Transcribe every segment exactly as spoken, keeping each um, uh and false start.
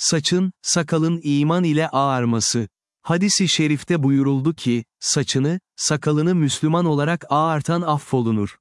Saçın, sakalın iman ile ağarması. Hadis-i şerifte buyuruldu ki, saçını, sakalını Müslüman olarak ağartan affolunur.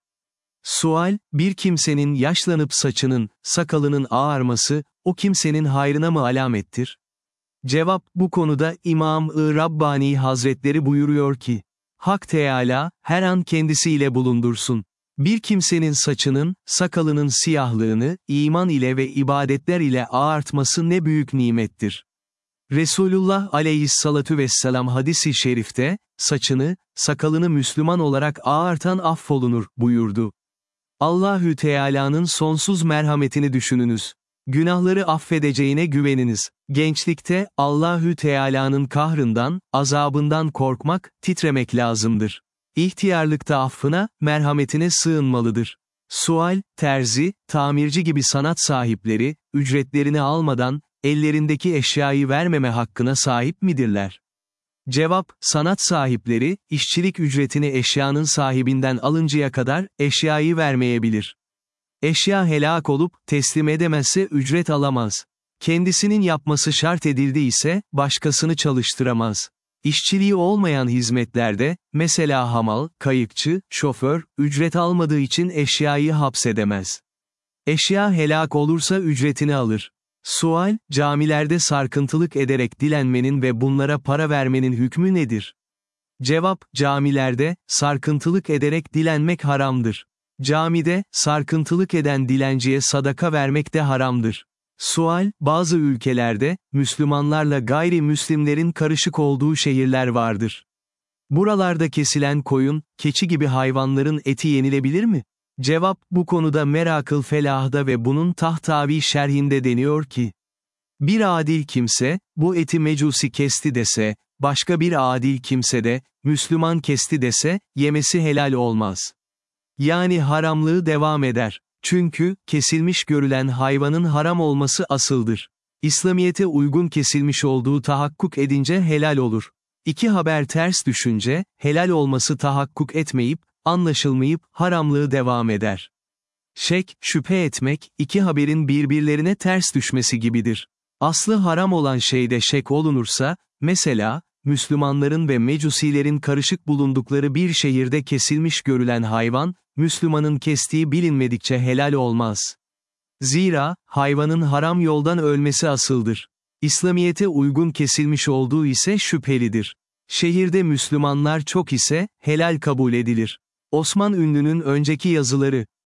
Sual, bir kimsenin yaşlanıp saçının, sakalının ağarması, o kimsenin hayrına mı alamettir? Cevap, bu konuda İmam-ı Rabbani Hazretleri buyuruyor ki, Hak Teâlâ, her an kendisiyle bulundursun. Bir kimsenin saçının, sakalının siyahlığını, iman ile ve ibadetler ile ağartması ne büyük nimettir. Resulullah aleyhissalatu vesselam hadis-i şerifte, saçını, sakalını Müslüman olarak ağartan affolunur, buyurdu. Allahü Teâlâ'nın sonsuz merhametini düşününüz. Günahları affedeceğine güveniniz. Gençlikte, Allahü Teâlâ'nın kahrından, azabından korkmak, titremek lazımdır. İhtiyarlıkta affına, merhametine sığınmalıdır. Sual, terzi, tamirci gibi sanat sahipleri, ücretlerini almadan, ellerindeki eşyayı vermeme hakkına sahip midirler? Cevap, sanat sahipleri, işçilik ücretini eşyanın sahibinden alıncaya kadar, eşyayı vermeyebilir. Eşya helak olup, teslim edemezse ücret alamaz. Kendisinin yapması şart edildiyse, başkasını çalıştıramaz. İşçiliği olmayan hizmetlerde, mesela hamal, kayıkçı, şoför, ücret almadığı için eşyayı hapsedemez. Eşya helak olursa ücretini alır. Sual, camilerde sarkıntılık ederek dilenmenin ve bunlara para vermenin hükmü nedir? Cevap, camilerde, sarkıntılık ederek dilenmek haramdır. Camide, sarkıntılık eden dilenciye sadaka vermek de haramdır. Sual, bazı ülkelerde, Müslümanlarla gayrimüslimlerin karışık olduğu şehirler vardır. Buralarda kesilen koyun, keçi gibi hayvanların eti yenilebilir mi? Cevap, bu konuda Merakıl Felah'da ve bunun Tahtavi şerhinde deniyor ki, bir adil kimse, bu eti mecusi kesti dese, başka bir adil kimse de, Müslüman kesti dese, yemesi helal olmaz. Yani haramlığı devam eder. Çünkü, kesilmiş görülen hayvanın haram olması asıldır. İslamiyete uygun kesilmiş olduğu tahakkuk edince helal olur. İki haber ters düşünce, helal olması tahakkuk etmeyip, anlaşılmayıp, haramlığı devam eder. Şek, şüphe etmek, iki haberin birbirlerine ters düşmesi gibidir. Aslı haram olan şeyde şek olunursa, mesela, Müslümanların ve Mecusilerin karışık bulundukları bir şehirde kesilmiş görülen hayvan, Müslümanın kestiği bilinmedikçe helal olmaz. Zira, hayvanın haram yoldan ölmesi asıldır. İslamiyete uygun kesilmiş olduğu ise şüphelidir. Şehirde Müslümanlar çok ise, helal kabul edilir. Osman Ünlü'nün önceki yazıları,